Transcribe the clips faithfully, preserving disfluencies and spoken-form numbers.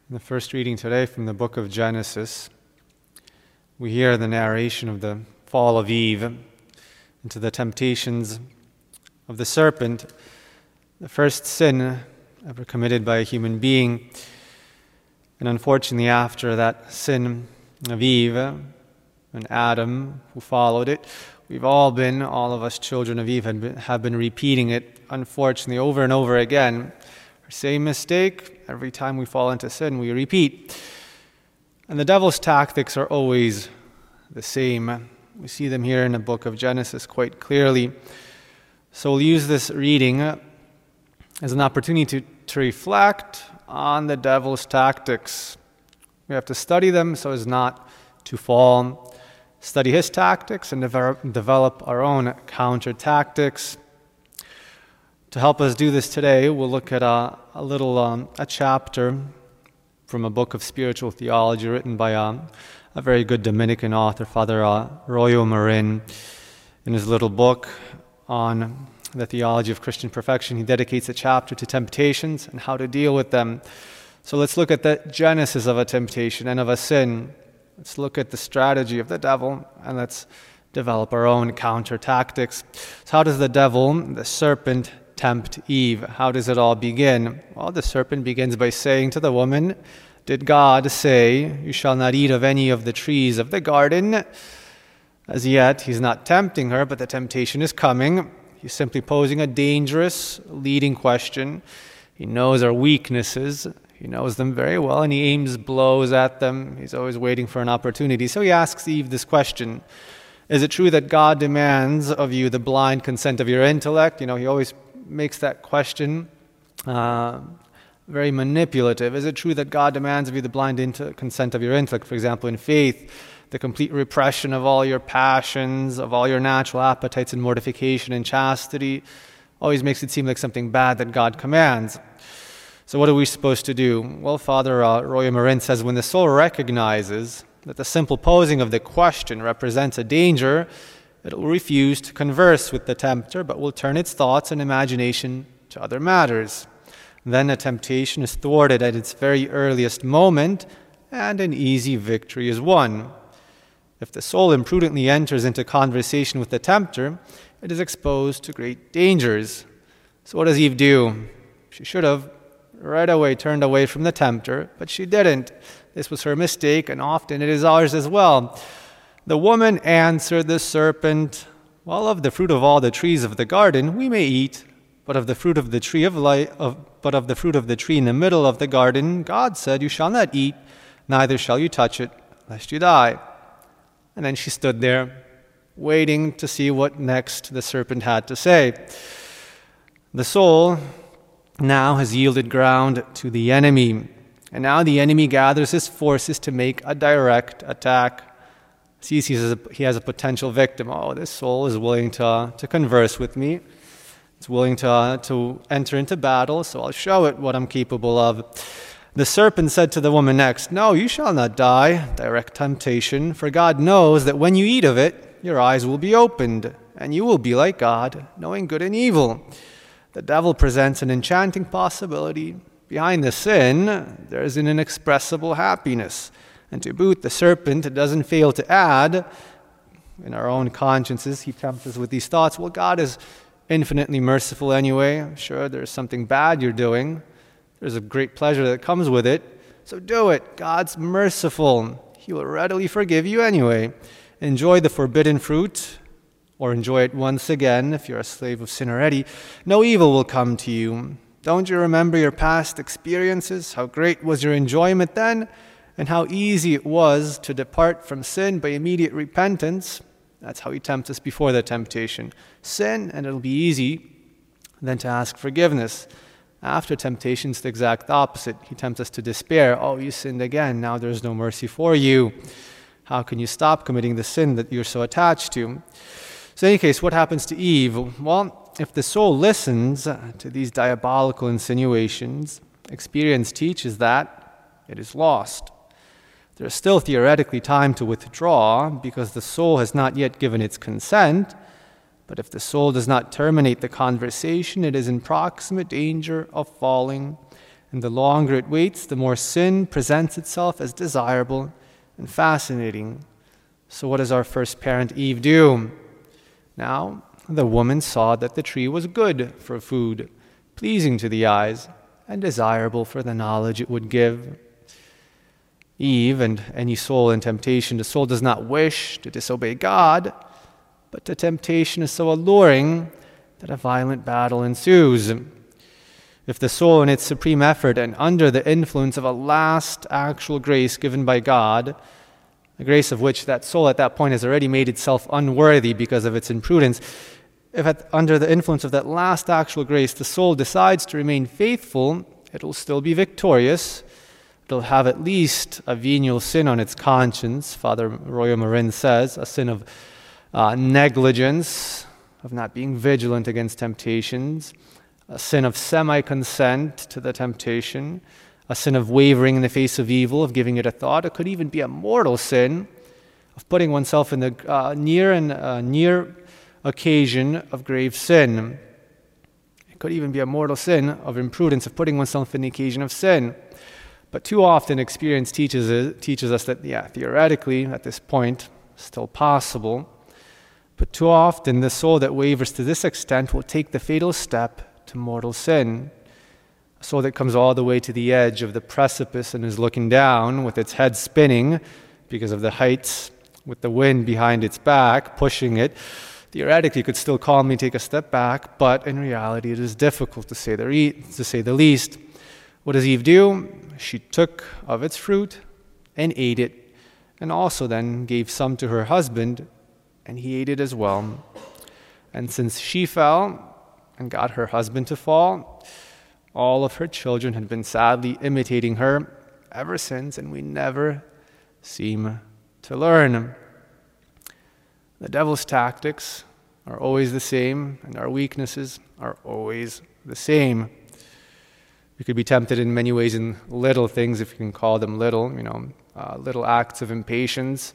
In the first reading today from the book of Genesis, we hear the narration of the fall of Eve into the temptations of the serpent, the first sin ever committed by a human being. And unfortunately, after that sin of Eve and Adam, who followed it, we've all been, all of us children of Eve, have been, have been repeating it, unfortunately, over and over again. Our same mistake, every time we fall into sin, we repeat. And the devil's tactics are always the same. We see them here in the book of Genesis quite clearly. So we'll use this reading as an opportunity to, to reflect on the devil's tactics. We have to study them so as not to fall. Study his tactics and develop, develop our own counter tactics. To help us do this today, we'll look at a, a little um, a chapter from a book of spiritual theology written by um, a very good Dominican author, Father uh, Royo Marin. In his little book on the theology of Christian perfection, he dedicates a chapter to temptations and how to deal with them. So let's look at the genesis of a temptation and of a sin. Let's look at the strategy of the devil, and let's develop our own counter tactics. So how does the devil, the serpent, tempt Eve? How does it all begin? Well, the serpent begins by saying to the woman, "Did God say, 'You shall not eat of any of the trees of the garden'?" As yet, he's not tempting her, but the temptation is coming. He's simply posing a dangerous, leading question. He knows our weaknesses. He knows them very well, and he aims blows at them. He's always waiting for an opportunity. So he asks Eve this question: is it true that God demands of you the blind consent of your intellect? You know, he always makes that question uh, very manipulative. Is it true that God demands of you the blind inter- consent of your intellect? For example, in faith, the complete repression of all your passions, of all your natural appetites and mortification and chastity always makes it seem like something bad that God commands. So what are we supposed to do? Well, Father uh, Royo Marin says when the soul recognizes that the simple posing of the question represents a danger, it will refuse to converse with the tempter, but will turn its thoughts and imagination to other matters. Then the temptation is thwarted at its very earliest moment, and an easy victory is won. If the soul imprudently enters into conversation with the tempter, it is exposed to great dangers. So what does Eve do? She should have right away turned away from the tempter, but she didn't. This was her mistake, and often it is ours as well. The woman answered the serpent, "Well, of the fruit of all the trees of the garden we may eat, but of the fruit of the tree of life, of, but of the fruit of the tree in the middle of the garden, God said, 'You shall not eat, neither shall you touch it, lest you die.'" And then she stood there, waiting to see what next the serpent had to say. The soul now has yielded ground to the enemy, and now the enemy gathers his forces to make a direct attack. Sees he has a, he has a potential victim. Oh, this soul is willing to uh, to converse with me. It's willing to uh, to enter into battle, so I'll show it what I'm capable of. The serpent said to the woman next, "No, you shall not die." Direct temptation. "For God knows that when you eat of it, your eyes will be opened, and you will be like God, knowing good and evil." The devil presents an enchanting possibility. Behind the sin, there is an inexpressible happiness. And to boot, the serpent doesn't fail to add, in our own consciences, he tempts us with these thoughts, well, God is infinitely merciful anyway. I'm sure there's something bad you're doing. There's a great pleasure that comes with it. So do it. God's merciful. He will readily forgive you anyway. Enjoy the forbidden fruit, or enjoy it once again if you're a slave of sin already. No evil will come to you. Don't you remember your past experiences? How great was your enjoyment then? And how easy it was to depart from sin by immediate repentance. That's how he tempts us before the temptation. Sin, and it'll be easy then to ask forgiveness. After temptation, it's the exact opposite. He tempts us to despair. Oh, you sinned again. Now there's no mercy for you. How can you stop committing the sin that you're so attached to? So in any case, what happens to Eve? Well, if the soul listens to these diabolical insinuations, experience teaches that it is lost. There is still theoretically time to withdraw because the soul has not yet given its consent, but if the soul does not terminate the conversation, it is in proximate danger of falling And the longer it waits, the more sin presents itself as desirable and fascinating. So what does our first parent Eve do? Now, the woman saw that the tree was good for food, pleasing to the eyes, and desirable for the knowledge it would give. Eve and any soul in temptation, the soul does not wish to disobey God, but the temptation is so alluring that a violent battle ensues. If the soul in its supreme effort and under the influence of a last actual grace given by God, a grace of which that soul at that point has already made itself unworthy because of its imprudence, if at, under the influence of that last actual grace the soul decides to remain faithful, it will still be victorious. It'll have at least a venial sin on its conscience, Father Royo Marin says, a sin of uh, negligence, of not being vigilant against temptations, a sin of semi-consent to the temptation, a sin of wavering in the face of evil, of giving it a thought. It could even be a mortal sin of putting oneself in the uh, near and uh, near occasion of grave sin. It could even be a mortal sin of imprudence, of putting oneself in the occasion of sin. But too often experience teaches it, teaches us that, yeah, theoretically, at this point, still possible. But too often the soul that wavers to this extent will take the fatal step to mortal sin. A soul that comes all the way to the edge of the precipice and is looking down with its head spinning because of the heights, with the wind behind its back, pushing it, theoretically could still calmly take a step back, but in reality it is difficult to say the, re- to say the least. What does Eve do? She took of its fruit and ate it, and also then gave some to her husband, and he ate it as well. And since she fell and got her husband to fall, all of her children had been sadly imitating her ever since, and we never seem to learn. The devil's tactics are always the same, and our weaknesses are always the same. We could be tempted in many ways in little things, if you can call them little, you know, uh, little acts of impatience,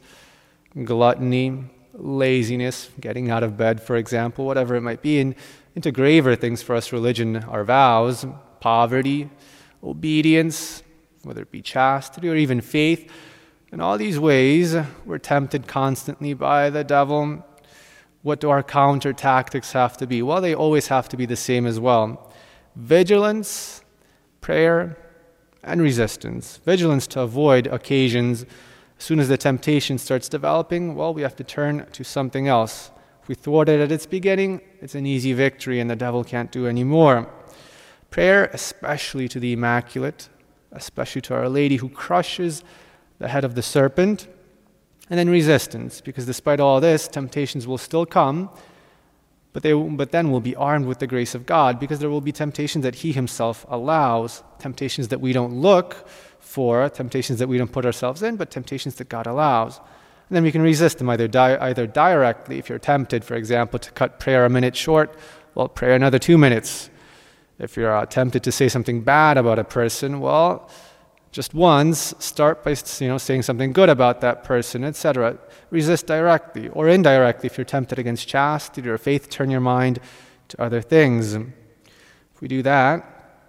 gluttony, laziness, getting out of bed, for example, whatever it might be, and into graver things for us, religion, our vows, poverty, obedience, whether it be chastity or even faith. In all these ways, we're tempted constantly by the devil. What do our counter tactics have to be? Well, they always have to be the same as well. Vigilance, prayer, and resistance. Vigilance to avoid occasions. As soon as the temptation starts developing, well, we have to turn to something else. If we thwart it at its beginning, it's an easy victory and the devil can't do any more. Prayer, especially to the Immaculate, especially to Our Lady who crushes the head of the serpent. And then resistance, because despite all this, temptations will still come, But, they, but then we'll be armed with the grace of God, because there will be temptations that He Himself allows, temptations that we don't look for, temptations that we don't put ourselves in, but temptations that God allows. And then we can resist them either, di- either directly. If you're tempted, for example, to cut prayer a minute short, well, pray another two minutes. If you're uh, tempted to say something bad about a person, well, just once, start by you know, saying something good about that person, et cetera. Resist directly, or indirectly. If you're tempted against chastity or faith, turn your mind to other things. If we do that,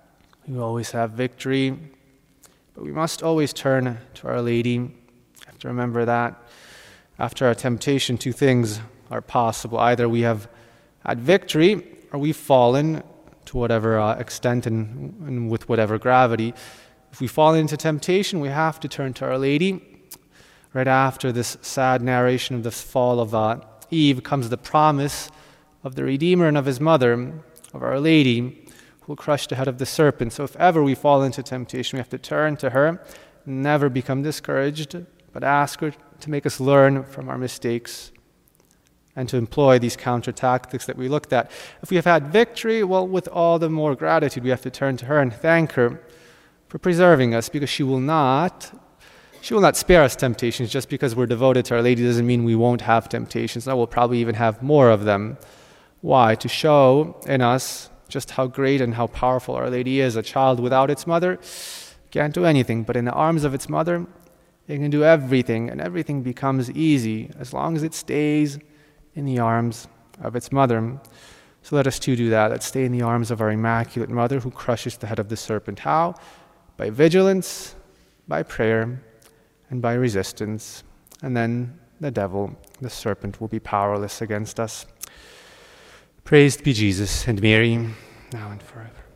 we will always have victory. But we must always turn to Our Lady. We have to remember that after our temptation, two things are possible. Either we have had victory, or we've fallen to whatever uh, extent and, and with whatever gravity. If we fall into temptation, we have to turn to Our Lady. Right after this sad narration of the fall of uh, Eve comes the promise of the Redeemer and of His mother, of Our Lady, who will crush the head of the serpent. So if ever we fall into temptation, we have to turn to her, never become discouraged, but ask her to make us learn from our mistakes and to employ these counter tactics that we looked at. If we have had victory, well, with all the more gratitude, we have to turn to her and thank her for preserving us, because she will not She will not spare us temptations. Just because we're devoted to Our Lady doesn't mean we won't have temptations. No, we'll probably even have more of them. Why? To show in us just how great and how powerful Our Lady is. A child without its mother can't do anything, but in the arms of its mother, it can do everything, and everything becomes easy as long as it stays in the arms of its mother. So let us too do that. Let's stay in the arms of our Immaculate Mother who crushes the head of the serpent. How? By vigilance, by prayer, and by resistance. And then the devil, the serpent, will be powerless against us. Praised be Jesus and Mary, now and forever.